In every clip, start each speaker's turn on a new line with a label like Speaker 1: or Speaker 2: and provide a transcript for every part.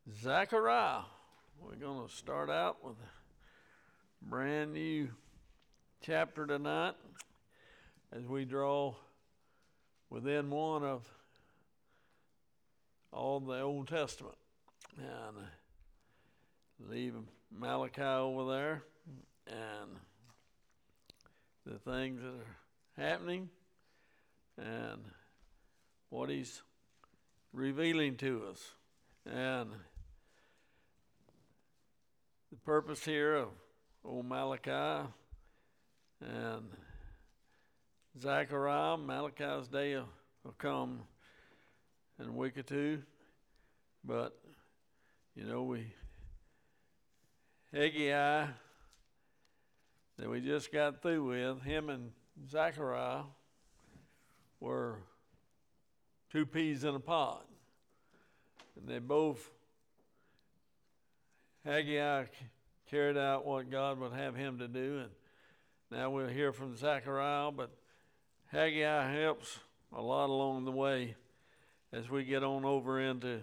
Speaker 1: Zechariah. We're going to start out with a brand new chapter tonight as we draw within one of all the Old Testament. And leave Malachi over there and the things that are happening and what he's revealing to us. And the purpose here of old Malachi and Zechariah, Malachi's day will come in a week or two. But, Haggai that we just got through with, him and Zechariah were two peas in a pod. And they both, Haggai carried out what God would have him to do, and now we'll hear from Zechariah, but Haggai helps a lot along the way as we get on over into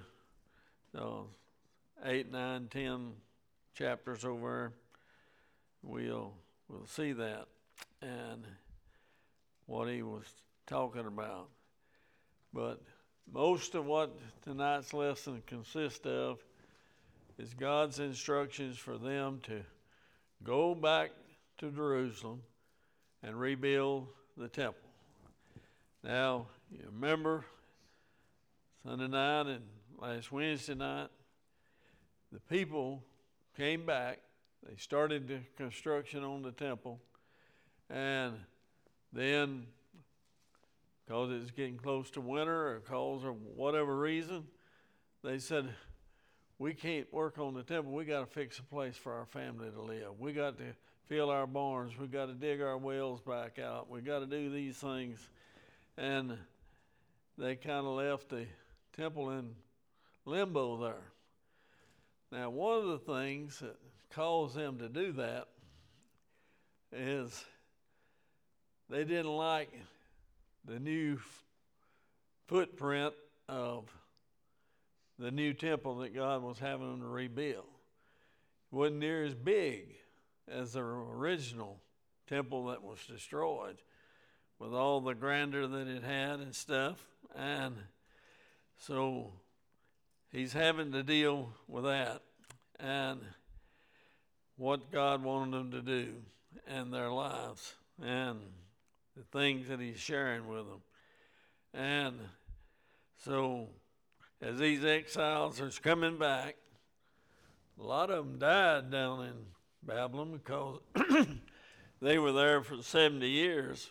Speaker 1: 8, 9, 10 chapters over. We'll see that and what he was talking about. But most of what tonight's lesson consists of is God's instructions for them to go back to Jerusalem and rebuild the temple. Now, you remember Sunday night and last Wednesday night, the people came back. They started the construction on the temple, and then, because it was getting close to winter or cause of whatever reason, they said, we can't work on the temple. We got to fix a place for our family to live. We got to fill our barns. We got to dig our wells back out. We got to do these things. And they kind of left the temple in limbo there. Now, one of the things that caused them to do that is they didn't like the new footprint of the new temple that God was having them to rebuild. It wasn't near as big as the original temple that was destroyed, with all the grandeur that it had and stuff. And so he's having to deal with that and what God wanted them to do in their lives and the things that he's sharing with them. And so as these exiles are coming back, a lot of them died down in Babylon because they were there for 70 years.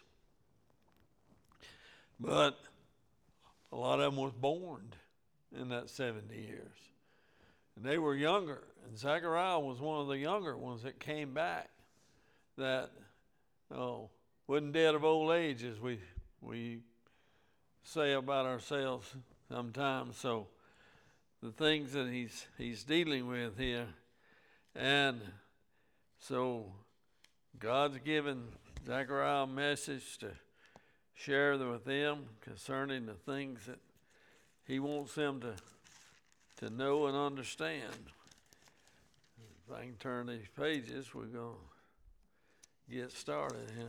Speaker 1: But a lot of them was born in that 70 years. And they were younger. And Zechariah was one of the younger ones that came back that wasn't dead of old age, as we say about ourselves sometimes. So the things that he's dealing with here. And so God's given Zechariah a message to share with them concerning the things that he wants them to know and understand. If I can turn these pages, we're going to get started here.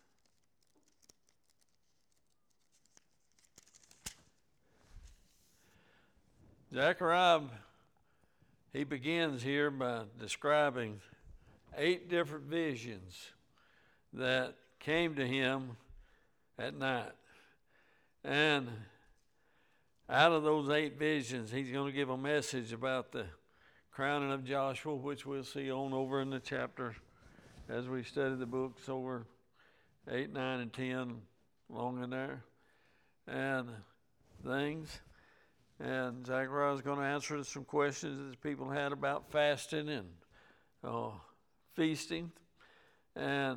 Speaker 1: Zechariah, he begins here by describing 8 different visions that came to him at night. And out of those 8 visions, he's going to give a message about the crowning of Joshua, which we'll see on over in the chapter as we study the books over 8, 9, and 10 along in there and things. And Zechariah is going to answer some questions that people had about fasting and feasting. And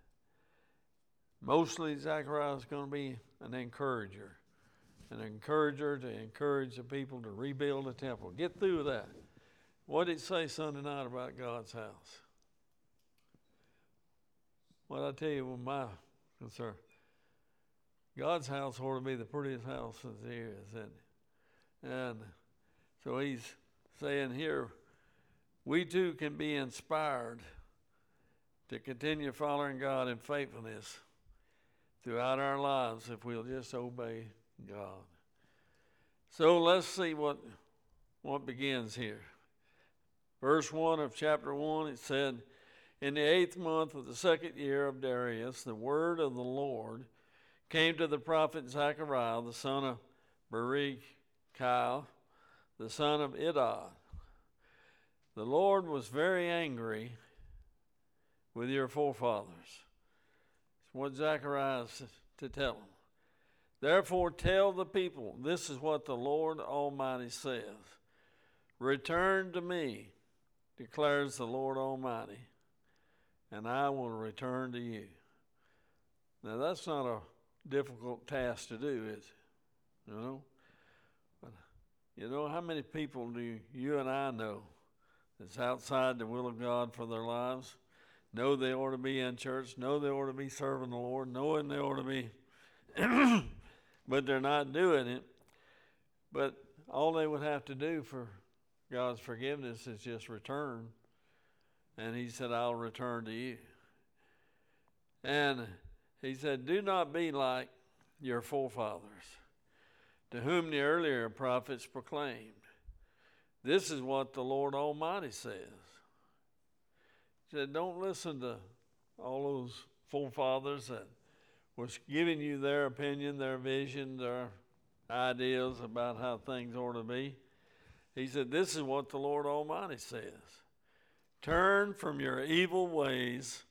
Speaker 1: mostly Zechariah is going to be an encourager to encourage the people to rebuild the temple. Get through that. What did it say Sunday night about God's house? What I tell you with my concern, God's house ought to be the prettiest house there is, isn't it? And so he's saying here, we too can be inspired to continue following God in faithfulness throughout our lives if we'll just obey God. So let's see what begins here. Verse 1 of chapter 1, it said, in the 8th month of the 2nd year of Darius, the word of the Lord came to the prophet Zechariah, the son of Berechiah, the son of Iddo. The Lord was very angry with your forefathers. It's what Zechariah is to tell them. Therefore tell the people, this is what the Lord Almighty says. Return to me, declares the Lord Almighty, and I will return to you. Now that's not a difficult task to do, is it? You know? But you know how many people do you and I know that's outside the will of God for their lives? Know they ought to be in church, know they ought to be serving the Lord, knowing they ought to be, but they're not doing it. But all they would have to do for God's forgiveness is just return. And he said, I'll return to you. And he said, do not be like your forefathers, to whom the earlier prophets proclaimed. This is what the Lord Almighty says. He said, don't listen to all those forefathers that was giving you their opinion, their vision, their ideas about how things ought to be. He said, this is what the Lord Almighty says. Turn from your evil ways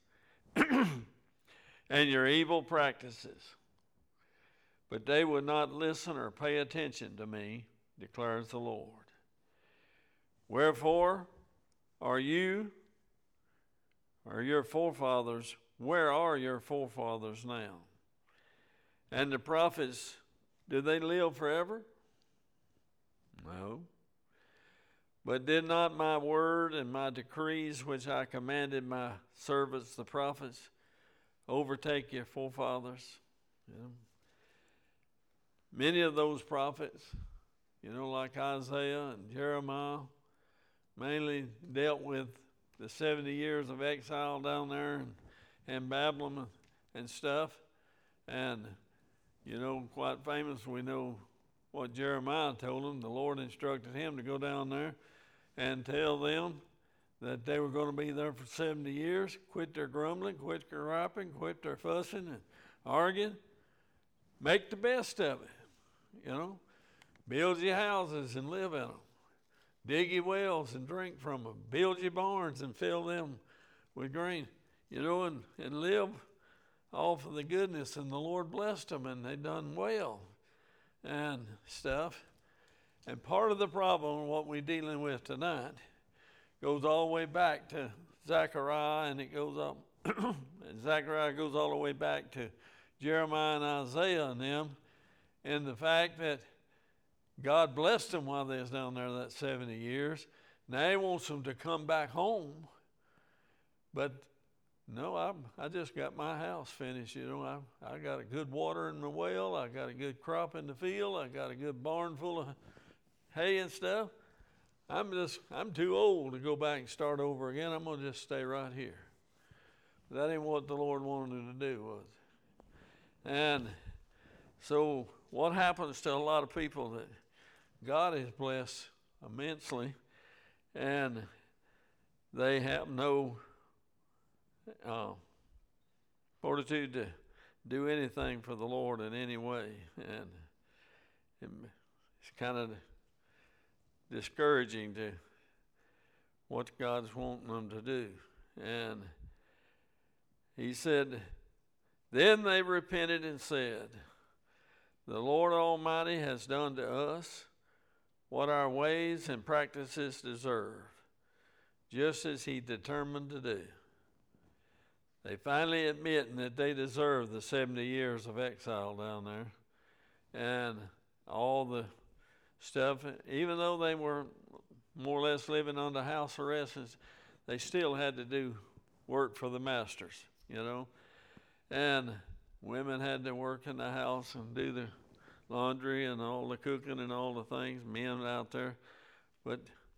Speaker 1: and your evil practices. But they would not listen or pay attention to me, declares the Lord. Wherefore are your forefathers, where are your forefathers now? And the prophets, do they live forever? No. But did not my word and my decrees, which I commanded my servants, the prophets, overtake your forefathers? You know? Many of those prophets, like Isaiah and Jeremiah, mainly dealt with the 70 years of exile down there in Babylon and stuff. And, quite famous, we know what Jeremiah told them. The Lord instructed him to go down there and tell them that they were going to be there for 70 years, quit their grumbling, quit their griping, quit their fussing and arguing. Make the best of it, Build your houses and live in them. Dig your wells and drink from them. Build your barns and fill them with grain, and live off of the goodness. And the Lord blessed them, and they done well and stuff. And part of the problem, what we're dealing with tonight, goes all the way back to Zechariah, and it goes up, and Zechariah goes all the way back to Jeremiah and Isaiah and them, and the fact that God blessed them while they was down there that 70 years. Now he wants them to come back home. But no, I just got my house finished. I got a good water in the well. I got a good crop in the field. I got a good barn full of hay and stuff. I'm too old to go back and start over again. I'm going to just stay right here. But that ain't what the Lord wanted him to do, was it? And so what happens to a lot of people that God has blessed immensely, and they have no fortitude to do anything for the Lord in any way, and it's kind of discouraging to what God's wanting them to do. And he said, then they repented and said, the Lord Almighty has done to us what our ways and practices deserve, just as he determined to do. They finally admit that they deserve the 70 years of exile down there and all the stuff. Even though they were more or less living under house arrest, they still had to do work for the masters, And women had to work in the house and do the laundry and all the cooking and all the things, men out there. But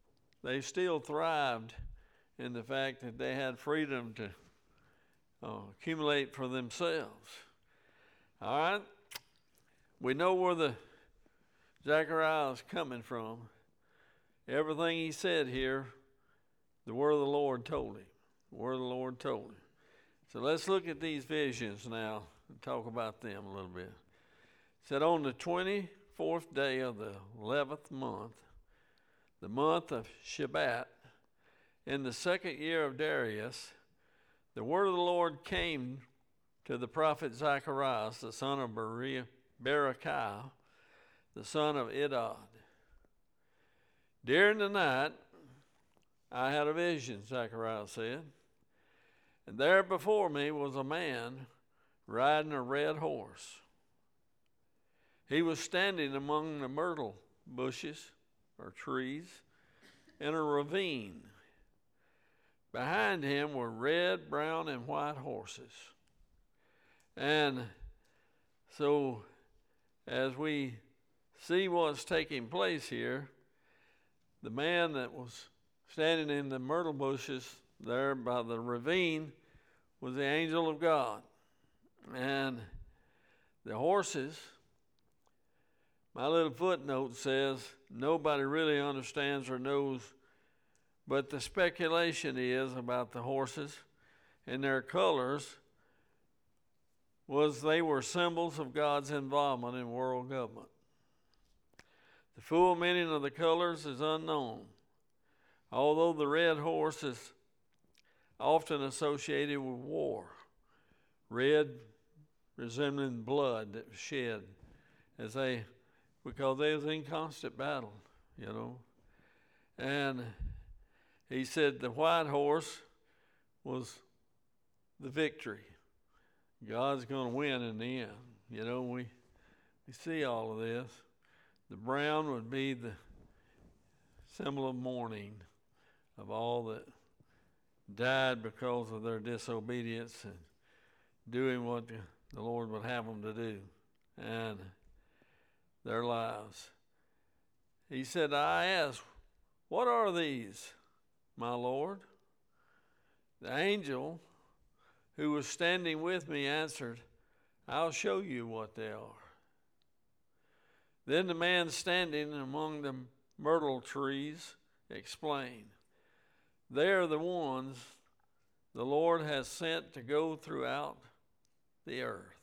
Speaker 1: they still thrived in the fact that they had freedom to accumulate for themselves. All right? We know where the Zechariah is coming from. Everything he said here, the word of the Lord told him. The word of the Lord told him. So let's look at these visions now and talk about them a little bit. It said, on the 24th day of the 11th month, the month of Shebat, in the second year of Darius, the word of the Lord came to the prophet Zacharias, the son of Berechiah, the son of Iddo. During the night, I had a vision, Zacharias said, and there before me was a man riding a red horse. He was standing among the myrtle bushes or trees in a ravine. Behind him were red, brown, and white horses. And so as we see what's taking place here, the man that was standing in the myrtle bushes there by the ravine was the angel of God. And the horses, my little footnote says, nobody really understands or knows, but the speculation is about the horses and their colors was they were symbols of God's involvement in world government. The full meaning of the colors is unknown, although the red horse is often associated with war, red resembling blood that was shed because they was in constant battle, you know. And he said the white horse was the victory. God's going to win in the end. You know, we see all of this. The brown would be the symbol of mourning of all that died because of their disobedience and doing what the Lord would have them to do and their lives. He said, I asked, what are these, my Lord? The angel who was standing with me answered, I'll show you what they are. Then the man standing among the myrtle trees explained, they are the ones the Lord has sent to go throughout the earth.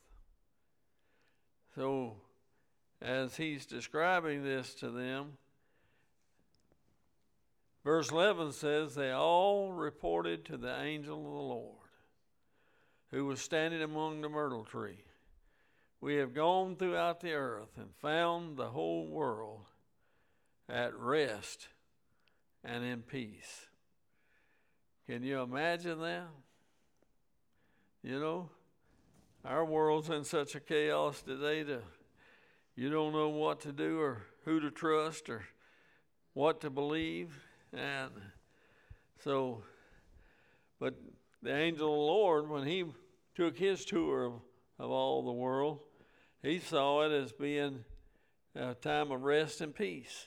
Speaker 1: So as he's describing this to them, verse 11 says, they all reported to the angel of the Lord, who was standing among the myrtle tree, we have gone throughout the earth and found the whole world at rest and in peace. Can you imagine that? You know, our world's in such a chaos today that you don't know what to do or who to trust or what to believe. And so, but the angel of the Lord, when he took his tour of all the world, he saw it as being a time of rest and peace.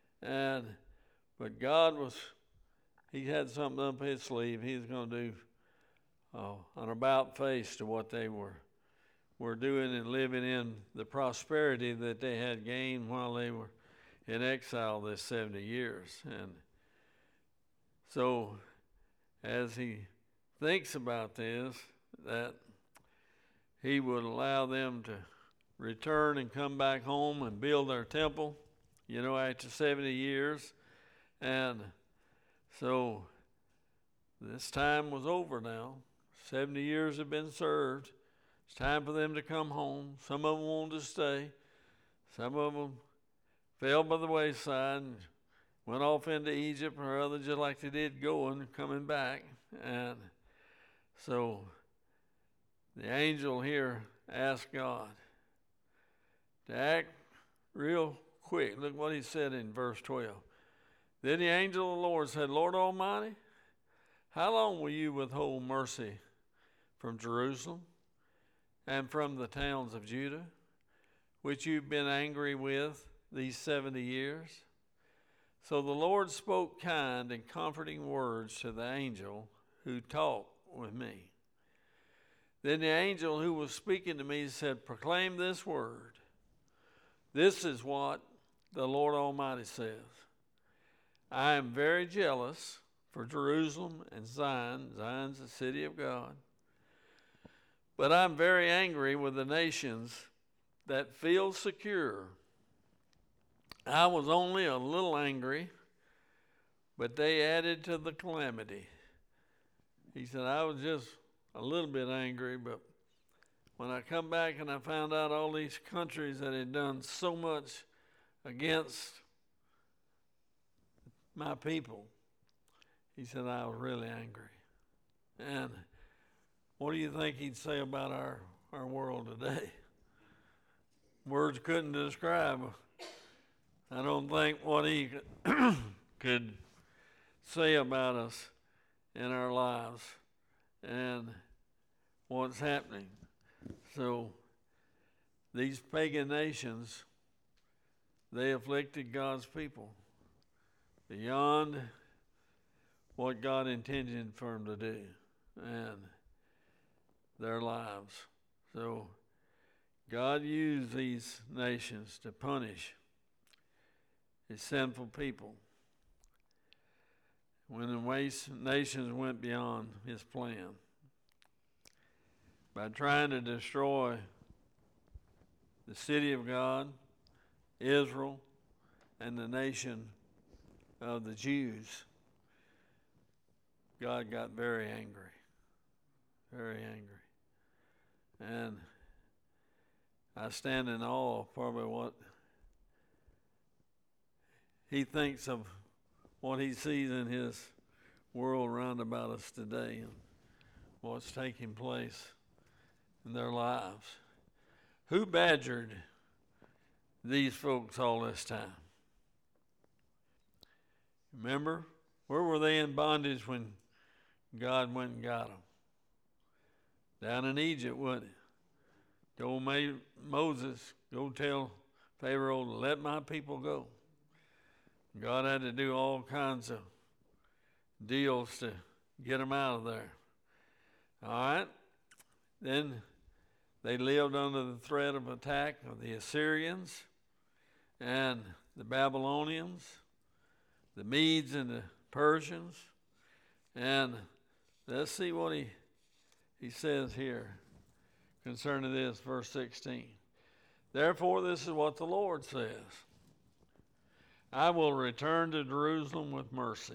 Speaker 1: But God he had something up his sleeve. He was going to do an about face to what they were doing and living in the prosperity that they had gained while they were in exile this 70 years. And so as he thinks about this, that he would allow them to return and come back home and build their temple, you know, after 70 years. And so this time was over now. 70 years have been served. It's time for them to come home. Some of them wanted to stay. Some of them fell by the wayside and went off into Egypt, or others just like they did going, coming back. And so the angel here asked God to act real quick. Look what he said in verse 12. Then the angel of the Lord said, Lord Almighty, how long will you withhold mercy from Jerusalem and from the towns of Judah, which you've been angry with these 70 years? So the Lord spoke kind and comforting words to the angel who talked with me. Then the angel who was speaking to me said, proclaim this word. This is what the Lord Almighty says. I am very jealous for Jerusalem and Zion. Zion's the city of God. But I'm very angry with the nations that feel secure. I was only a little angry, but they added to the calamity. He said, I was just a little bit angry, but when I come back and I found out all these countries that had done so much against my people, he said, I was really angry. And what do you think he'd say about our world today? Words couldn't describe. I don't think what he could say about us in our lives and what's happening. So these pagan nations, they afflicted God's people beyond what God intended for them to do and their lives. So God used these nations to punish his sinful people when the nations went beyond his plan by trying to destroy the city of God, Israel, and the nation of the Jews. God got very angry, very angry. And I stand in awe of probably what he thinks of, what he sees in his world round about us today and what's taking place in their lives. Who badgered these folks all this time? Remember, where were they in bondage when God went and got them? Down in Egypt, wasn't it? Told Moses, go tell Pharaoh to let my people go. God had to do all kinds of deals to get them out of there. All right? Then they lived under the threat of attack of the Assyrians and the Babylonians, the Medes and the Persians. And let's see what he says here concerning this, verse 16. Therefore, this is what the Lord says. I will return to Jerusalem with mercy,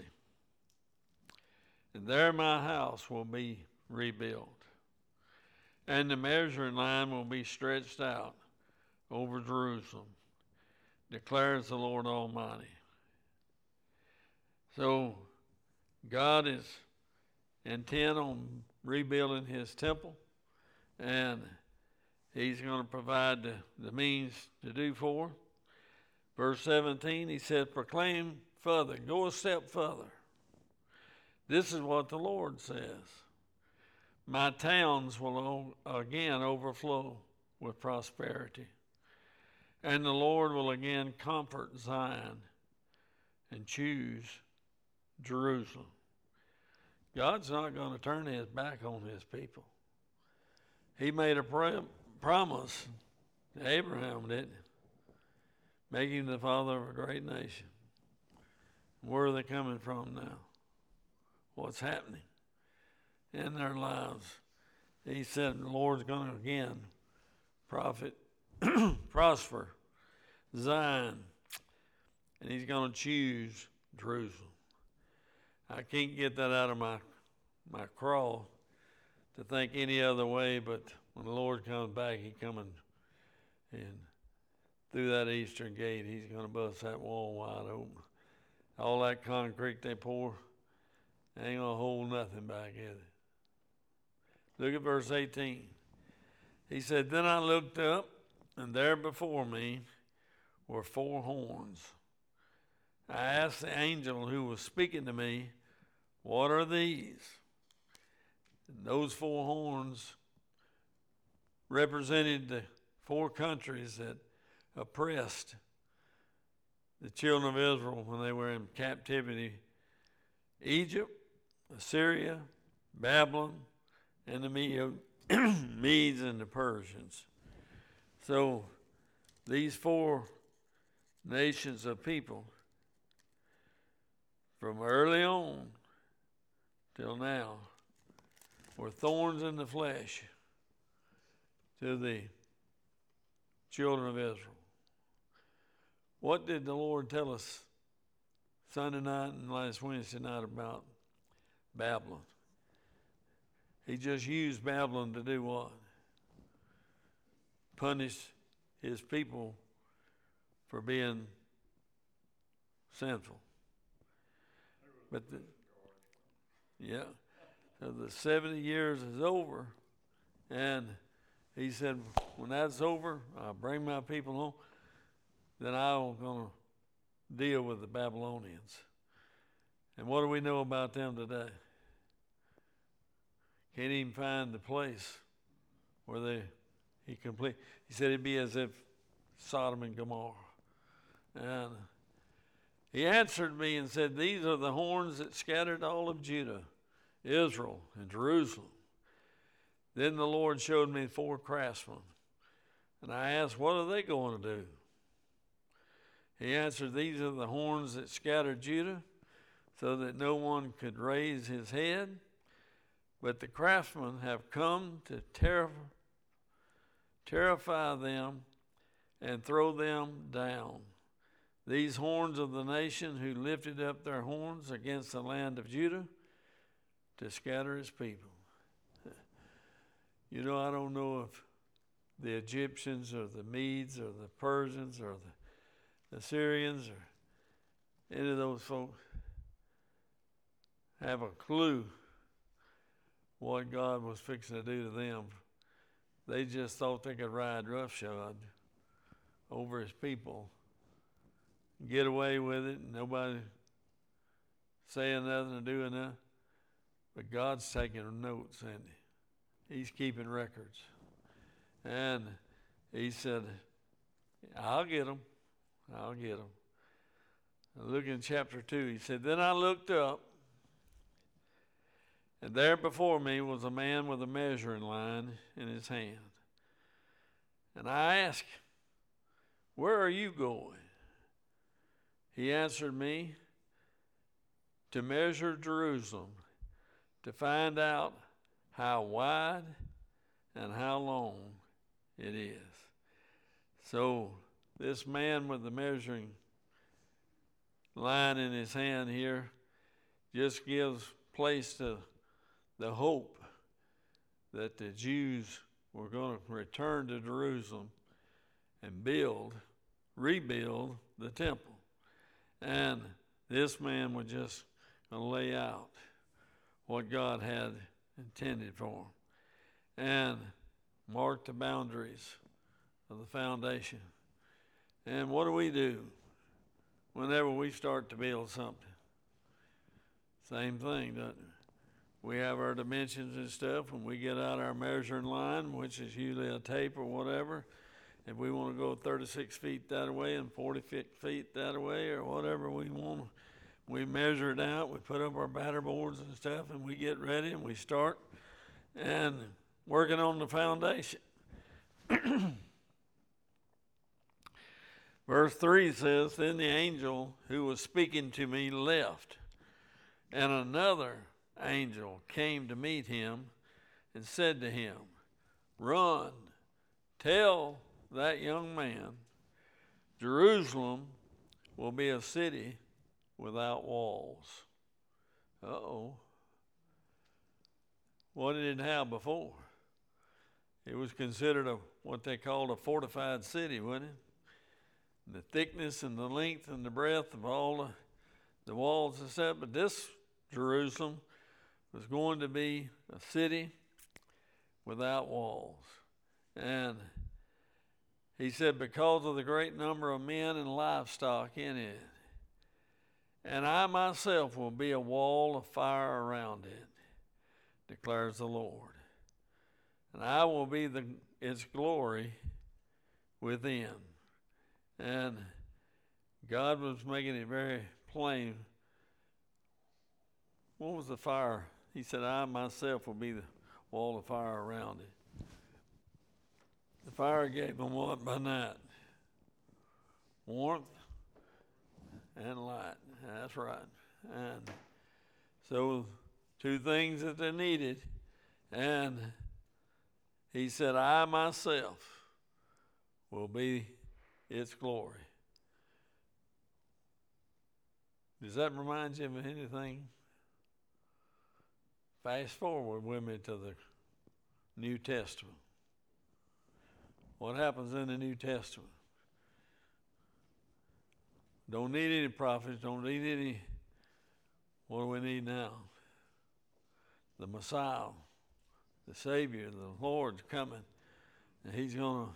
Speaker 1: and there my house will be rebuilt, and the measuring line will be stretched out over Jerusalem, declares the Lord Almighty. So God is intent on rebuilding his temple, and he's going to provide the means to do for. Verse 17, he said, proclaim further, go a step further. This is what the Lord says. My towns will again overflow with prosperity, and the Lord will again comfort Zion and choose Jerusalem. God's not going to turn his back on his people. He made a promise to Abraham, didn't he? Make him the father of a great nation. Where are they coming from now? What's happening in their lives? He said the Lord's going to again prosper Zion, and he's going to choose Jerusalem. I can't get that out of my crawl to think any other way, but when the Lord comes back, he coming and through that eastern gate, he's going to bust that wall wide open. All that concrete they pour ain't going to hold nothing back, is it? Look at verse 18. He said, then I looked up, and there before me were 4 horns. I asked the angel who was speaking to me, what are these? And those 4 horns represented the 4 countries that oppressed the children of Israel when they were in captivity: Egypt, Assyria, Babylon, and the Medes and the Persians. So these four nations of people, from early on till now, were thorns in the flesh to the children of Israel. What did the Lord tell us Sunday night and last Wednesday night about Babylon? He just used Babylon to do what? Punish his people for being sinful. But so the 70 years is over, and he said, when that's over, I'll bring my people home. Then I'm going to deal with the Babylonians. And what do we know about them today? Can't even find the place where he said it'd be as if Sodom and Gomorrah. And he answered me and said, these are the horns that scattered all of Judah, Israel, and Jerusalem. Then the Lord showed me 4 craftsmen. And I asked, what are they going to do? He answered, these are the horns that scattered Judah, so that no one could raise his head. But the craftsmen have come to terrify them and throw them down. These horns of the nation who lifted up their horns against the land of Judah to scatter his people. You know, I don't know if the Egyptians or the Medes or the Persians or the Assyrians or any of those folks have a clue what God was fixing to do to them. They just thought they could ride roughshod over his people, get away with it, and nobody saying nothing or doing nothing. But God's taking notes, and he's keeping records. And he said, I'll get them. I'll get them. Look in chapter 2. He said, then I looked up, and there before me was a man with a measuring line in his hand. And I asked, where are you going? He answered me, to measure Jerusalem, to find out how wide and how long it is. So this man with the measuring line in his hand here just gives place to the hope that the Jews were going to return to Jerusalem and rebuild the temple. And this man was just going to lay out what God had intended for him and mark the boundaries of the foundation. And what do we do whenever we start to build something? Same thing, doesn't it? We have our dimensions and stuff. When we get out our measuring line, which is usually a tape or whatever, if we want to go 36 feet that way and 40 feet that way or whatever we want, we measure it out. We put up our batter boards and stuff, and we get ready, and we start and working on the foundation. Verse 3 says, then the angel who was speaking to me left, and another angel came to meet him and said to him, run, tell that young man, Jerusalem will be a city without walls. Uh-oh. What did it have before? It was considered what they called a fortified city, wasn't it? The thickness and the length and the breadth of all the walls and stuff. But this Jerusalem was going to be a city without walls. And he said, because of the great number of men and livestock in it. And I myself will be a wall of fire around it, declares the Lord. And I will be its glory within. And God was making it very plain. What was the fire? He said, I myself will be the wall of fire around it. The fire gave them what by night? Warmth and light. That's right. And so, two things that they needed. And he said, I myself will be its glory. Does that remind you of anything? Fast forward with me to the New Testament. What happens in the New Testament? Don't need any prophets, don't need any. What do we need now? The Messiah, the Savior, the Lord's coming, and He's going to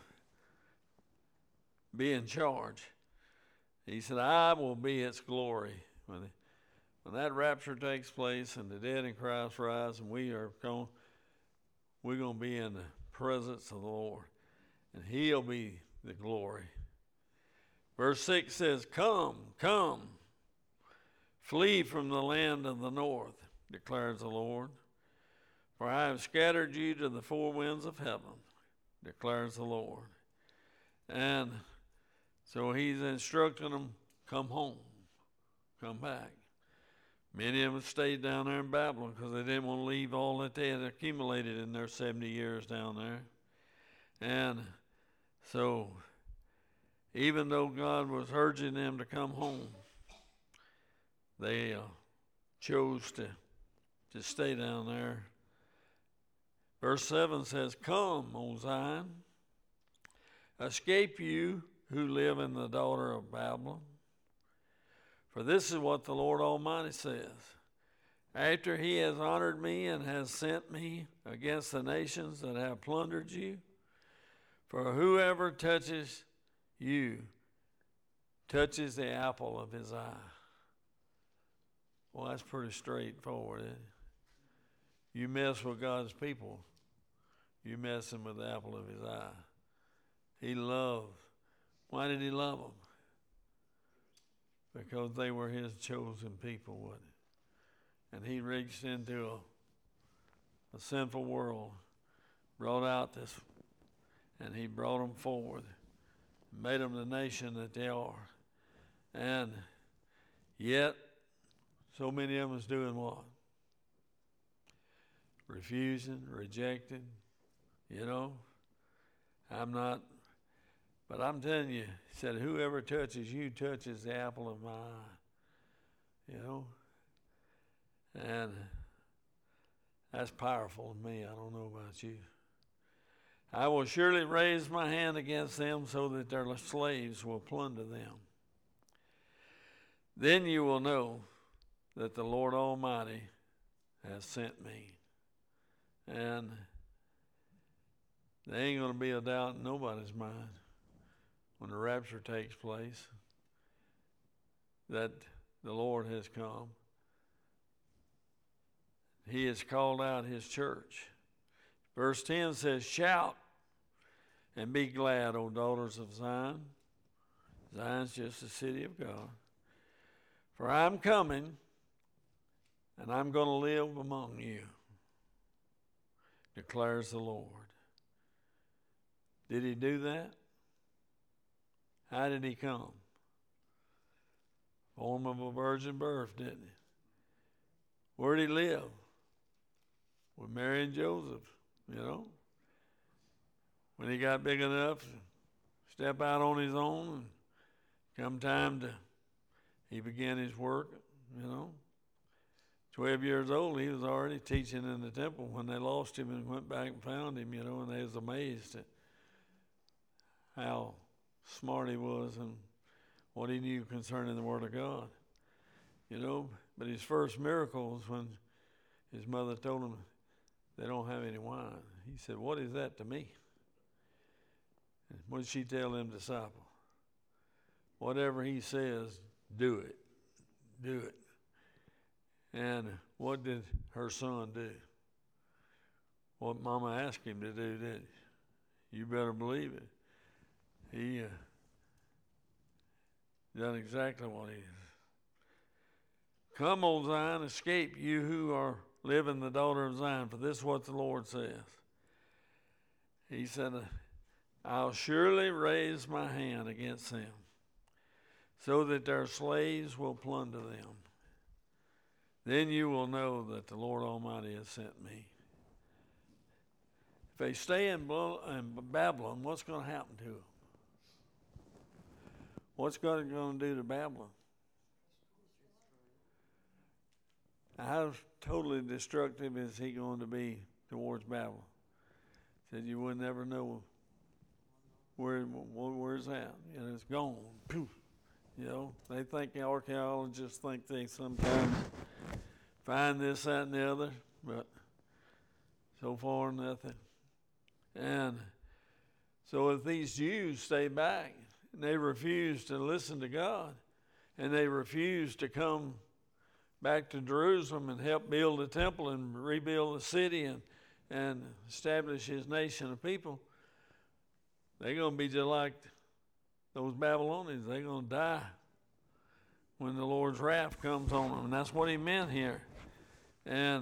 Speaker 1: be in charge. He said, I will be its glory. When that rapture takes place and the dead in Christ rise, and we're going to be in the presence of the Lord, and He'll be the glory. Verse 6 says, Come, come, flee from the land of the north, declares the Lord. For I have scattered you to the four winds of heaven, declares the Lord. And so He's instructing them, come home, come back. Many of them stayed down there in Babylon because they didn't want to leave all that they had accumulated in their 70 years down there. And so, even though God was urging them to come home, they chose to stay down there. Verse 7 says, Come, O Zion, escape you who live in the daughter of Babylon. For this is what the Lord Almighty says. After He has honored me and has sent me against the nations that have plundered you, for whoever touches you touches the apple of His eye. Well, that's pretty straightforward, isn't it? You mess with God's people, you messing with the apple of His eye. He loved. Why did He love them? Because they were His chosen people, wasn't it? And He reached into a sinful world, brought out this, and He brought them forward, made them the nation that they are. And yet, so many of them is doing what? Refusing, rejecting, I'm not, but I'm telling you, He said, whoever touches you touches the apple of my eye, and that's powerful to me. I don't know about you. I will surely raise my hand against them so that their slaves will plunder them. Then you will know that the Lord Almighty has sent me. And there ain't going to be a doubt in nobody's mind when the rapture takes place that the Lord has come. He has called out His church. Verse 10 says, Shout and be glad, O daughters of Zion. Zion's just the city of God. For I'm coming, and I'm going to live among you, declares the Lord. Did He do that? How did He come? Form of a virgin birth, didn't He? Where did He live? With Mary and Joseph, When He got big enough to step out on His own, and come time to, He began His work, 12 years old, He was already teaching in the temple when they lost Him and went back and found Him, and they was amazed at how smart He was and what He knew concerning the Word of God, But His first miracle was when His mother told Him they don't have any wine. He said, what is that to me? And what did she tell them disciples? Whatever He says, do it. Do it. And what did her son do? What Mama asked him to do, didn't he? You better believe it. Done exactly what he is. Come, O Zion, escape, you who are living the daughter of Zion, for this is what the Lord says. He said, I'll surely raise my hand against them, so that their slaves will plunder them. Then you will know that the Lord Almighty has sent me. If they stay in Babylon, what's going to happen to them? What's God going to do to Babylon? How totally destructive is he going to be towards Babylon? Said you would never know where's that. You know, it's gone. Poof. You know, they think the archaeologists think they sometimes find this, that, and the other, but so far nothing. And so if these Jews stay back and they refuse to listen to God and they refuse to come back to Jerusalem and help build the temple and rebuild the city and establish his nation of people, they're going to be just like those Babylonians. They're going to die when the Lord's wrath comes on them. And that's what he meant here. And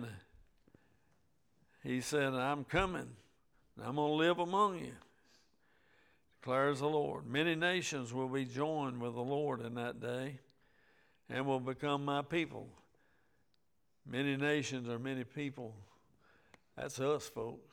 Speaker 1: he said, I'm coming. I'm going to live among you, declares the Lord. Many nations will be joined with the Lord in that day and will become my people. Many nations are many people. That's us, folks.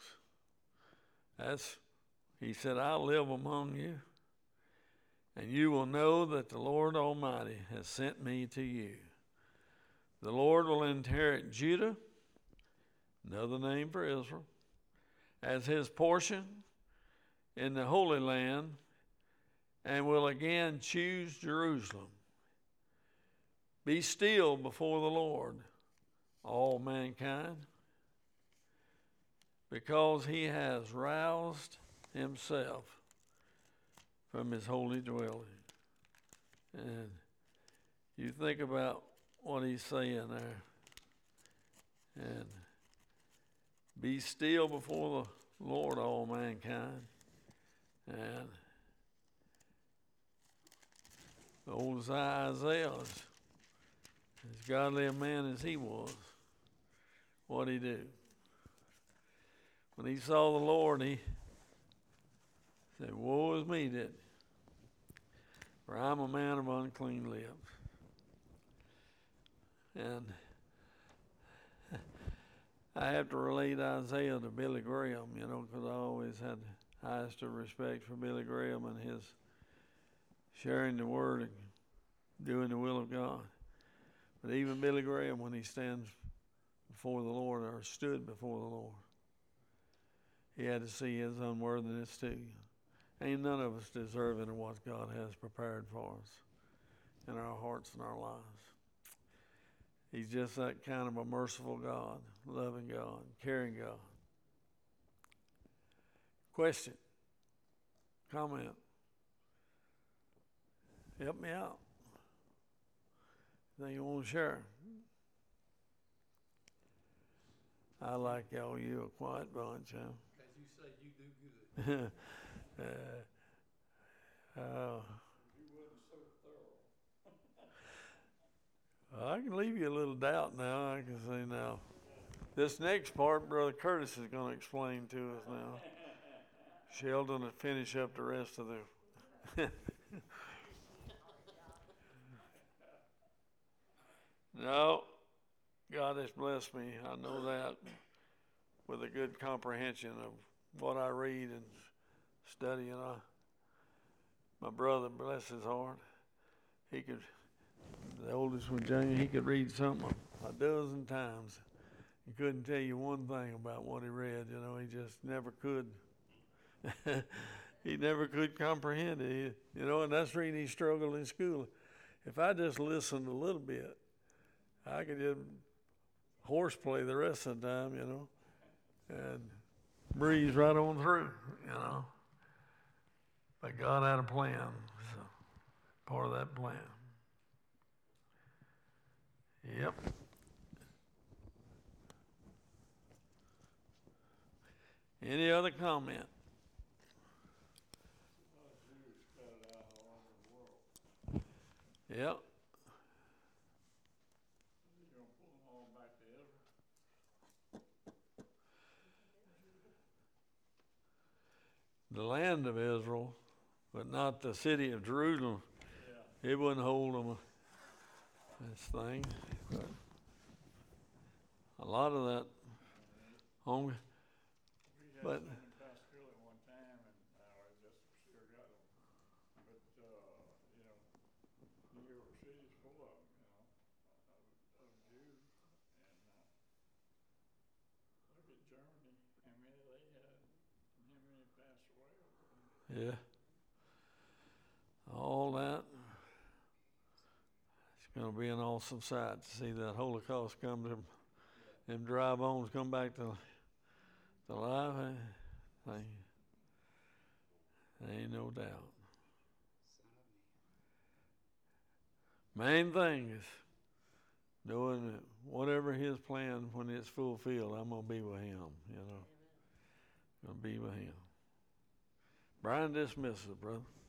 Speaker 1: He said, I'll live among you, and you will know that the Lord Almighty has sent me to you. The Lord will inherit Judah, another name for Israel, as his portion in the Holy Land, and will again choose Jerusalem. Be still before the Lord, all mankind, because he has roused himself from his holy dwelling. And you think about what he's saying there. And be still before the Lord, all mankind. And old Isaiah, as godly a man as he was, what'd he do? When he saw the Lord, he said, woe is me, didn't he? For I'm a man of unclean lips. And I have to relate Isaiah to Billy Graham, you know, because I always had the highest of respect for Billy Graham and his sharing the word and doing the will of God. But even Billy Graham, when he stands before the Lord or stood before the Lord, he had to see his unworthiness too. Ain't none of us deserving of what God has prepared for us in our hearts and our lives. He's just that kind of a merciful God, loving God, caring God. Question? Comment? Help me out. Anything you want to share? I like y'all. You a quiet bunch, huh?
Speaker 2: As you say, you do good. You wasn't so thorough.
Speaker 1: I can leave you a little doubt now. I can say now. This next part, Brother Curtis is going to explain to us now. Sheldon will finish up the rest of the... No, God has blessed me. I know that with a good comprehension of what I read and study. And my brother, bless his heart, he could, the oldest one, Junior, he could read something a dozen times. He couldn't tell you one thing about what he read. You know, he just never could. He never could comprehend it. You know, and that's the reason he struggled in school. If I just listened a little bit, I could just horseplay the rest of the time, you know, and breeze right on through, you know. But God had a plan, so part of that plan. Yep. Any other comment? Yep.
Speaker 2: You're gonna pull them all back to Israel?
Speaker 1: The land of Israel, but not the city of Jerusalem.
Speaker 2: Yeah.
Speaker 1: It wouldn't hold them, this thing. But a lot of that home,
Speaker 2: We had
Speaker 1: but
Speaker 2: some in Pascagoula one time, and it just sure got them. But, you know, New York City's full of them, you know, of Jews. And look at Germany, how many they had, and how many passed away over there.
Speaker 1: yeah, all that. It's going to be an awesome sight to see that Holocaust come to them dry bones come back to life. There ain't no doubt. Main thing is knowing that whatever his plan, when it's fulfilled, I'm going to be with him, you know. Going to be with him. Brian dismisses, brother.